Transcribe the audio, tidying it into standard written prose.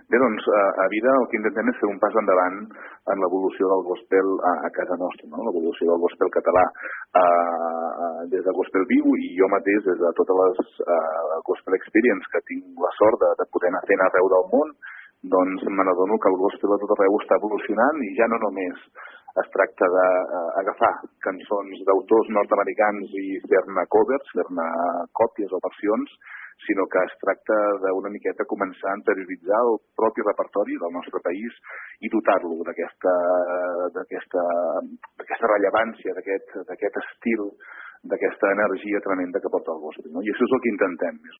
Bé, doncs, a Vida el que intentem és fer un pas endavant en l'evolució del gospel a casa nostra, no? L'evolució del gospel català des de Gospel Viu i jo mateix des de totes les Gospel Experience que tinc la sort de poder anar fent arreu del món, doncs me n'adono que el gospel a tot arreu està evolucionant i ja no només es tracta d'agafar cançons d'autors nord-americans i fer-ne covers, fer-ne còpies o versions, sinó que es tracta d'una miqueta començar a interioritzar el propi repertori del nostre país i dotar-lo d'aquesta rellevància, d'aquest estil, d'aquesta energia tremenda que porta el gospel, no? I això és el que intentem, és